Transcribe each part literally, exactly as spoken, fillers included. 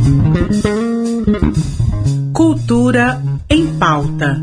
Cultura em Pauta.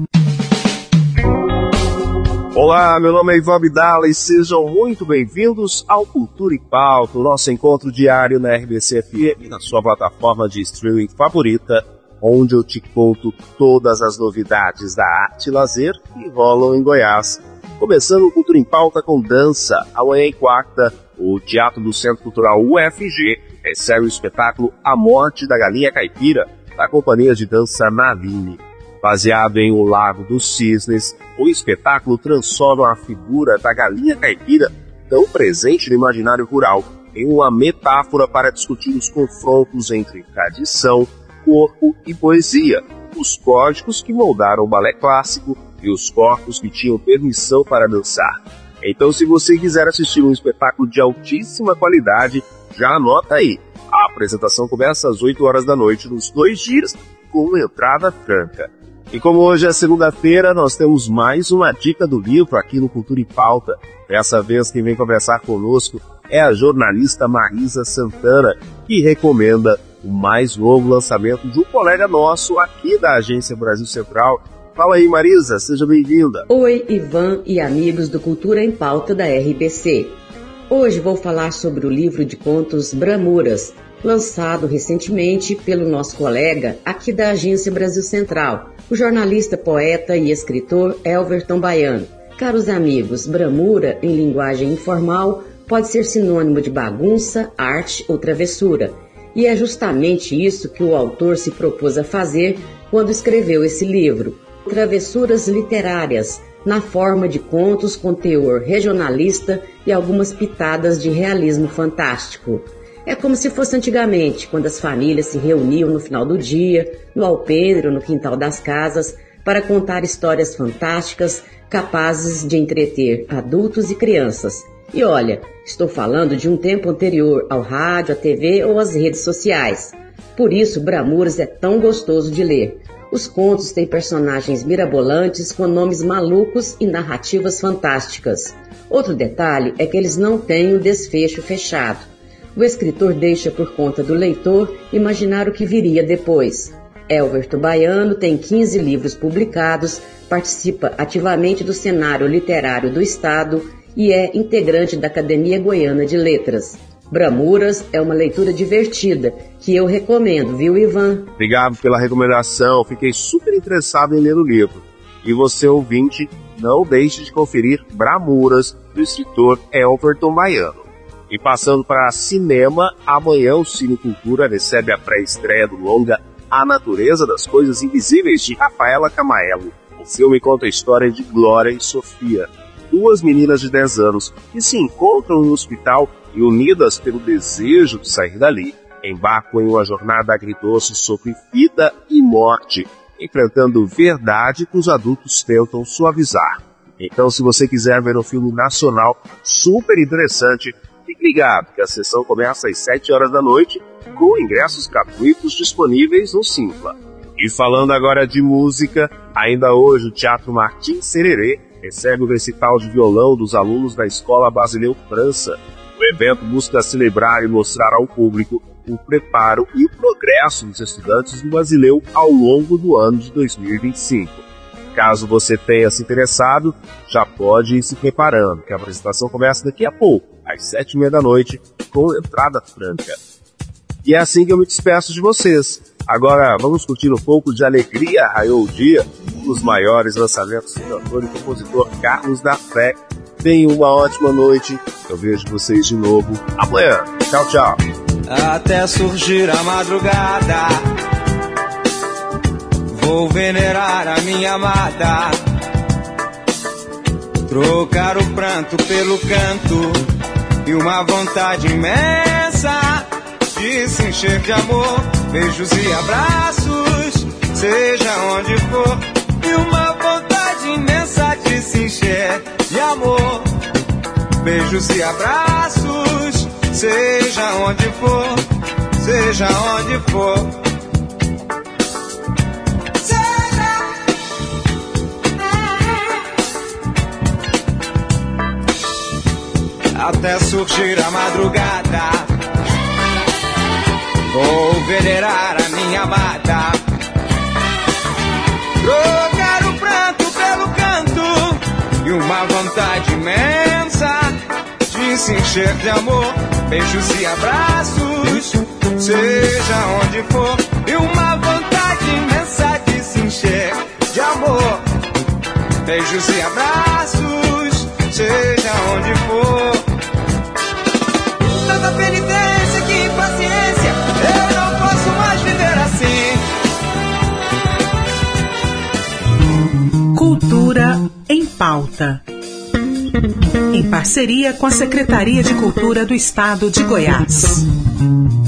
Olá, meu nome é Ivan Abdala e sejam muito bem-vindos ao Cultura em Pauta, o nosso encontro diário na R B C F M, na sua plataforma de streaming favorita, onde eu te conto todas as novidades da arte e lazer que rolam em Goiás. Começando o Cultura em Pauta com dança. Amanhã em quarta, o Teatro do Centro Cultural U F G recebe o espetáculo A Morte da Galinha Caipira, da Companhia de Dança Naline. Baseado em O Lago dos Cisnes, o espetáculo transforma a figura da galinha caipira, tão presente no imaginário rural, em uma metáfora para discutir os confrontos entre tradição, corpo e poesia, os códigos que moldaram o balé clássico e os corpos que tinham permissão para dançar. Então, se você quiser assistir um espetáculo de altíssima qualidade, já anota aí. A apresentação começa às oito horas da noite nos dois dias, com entrada franca. E como hoje é segunda-feira, nós temos mais uma dica do livro aqui no Cultura em Pauta. Dessa vez quem vem conversar conosco é a jornalista Marisa Santana, que recomenda o mais novo lançamento de um colega nosso aqui da Agência Brasil Central. Fala aí, Marisa, seja bem-vinda. Oi, Ivan e amigos do Cultura em Pauta da R B C. Hoje vou falar sobre o livro de contos Bramuras, lançado recentemente pelo nosso colega aqui da Agência Brasil Central, o jornalista, poeta e escritor Elverton Baiano. Caros amigos, bramura, em linguagem informal, pode ser sinônimo de bagunça, arte ou travessura. E é justamente isso que o autor se propôs a fazer quando escreveu esse livro. Travessuras literárias, na forma de contos com teor regionalista e algumas pitadas de realismo fantástico. É como se fosse antigamente, quando as famílias se reuniam no final do dia, no alpendre ou no quintal das casas, para contar histórias fantásticas capazes de entreter adultos e crianças. E olha, estou falando de um tempo anterior ao rádio, à T V ou às redes sociais. Por isso, Bramuras é tão gostoso de ler. Os contos têm personagens mirabolantes com nomes malucos e narrativas fantásticas. Outro detalhe é que eles não têm um desfecho fechado. O escritor deixa por conta do leitor imaginar o que viria depois. Elverton Baiano tem quinze livros publicados, participa ativamente do cenário literário do Estado e é integrante da Academia Goiana de Letras. Bramuras é uma leitura divertida, que eu recomendo, viu, Ivan? Obrigado pela recomendação, fiquei super interessado em ler o livro. E você, ouvinte, não deixe de conferir Bramuras, do escritor Elverton Baiano. E passando para cinema, amanhã o Cine Cultura recebe a pré-estreia do longa A Natureza das Coisas Invisíveis, de Rafaela Camaello. O filme conta a história de Glória e Sofia, duas meninas de dez anos que se encontram no hospital e, unidas pelo desejo de sair dali, embarcam em uma jornada agridoce sobre vida e morte, enfrentando verdade que os adultos tentam suavizar. Então, se você quiser ver um filme nacional super interessante, fique ligado que a sessão começa às sete horas da noite, com ingressos gratuitos disponíveis no Simpla. E falando agora de música, ainda hoje o Teatro Martins Sererê recebe o recital de violão dos alunos da Escola Basileu França. O evento busca celebrar e mostrar ao público o preparo e o progresso dos estudantes do Basileu ao longo do ano de dois mil e vinte e cinco. Caso você tenha se interessado, já pode ir se preparando, que a apresentação começa daqui a pouco, às sete e meia da noite, com entrada franca. E é assim que eu me despeço de vocês. Agora vamos curtir um pouco de Alegria Raiou o Dia, um dos maiores lançamentos do cantor e compositor Carlos da Fé. Tenham uma ótima noite, eu vejo vocês de novo amanhã. Tchau, tchau. Até surgir a madrugada, vou venerar a minha amada, trocar o pranto pelo canto e uma vontade imensa de se encher de amor, beijos e abraços, seja onde for, e uma vontade imensa de se encher de amor, beijos e abraços, seja onde for, seja onde for. Até surgir a madrugada, vou venerar a minha mata. Trocar o pranto pelo canto e uma vontade imensa de se encher de amor, beijos e abraços, seja onde for. E uma vontade imensa de se encher de amor, beijos e abraços, seja onde for. Tanta penitência, que impaciência, eu não posso mais viver assim. Cultura em Pauta, em parceria com a Secretaria de Cultura do Estado de Goiás.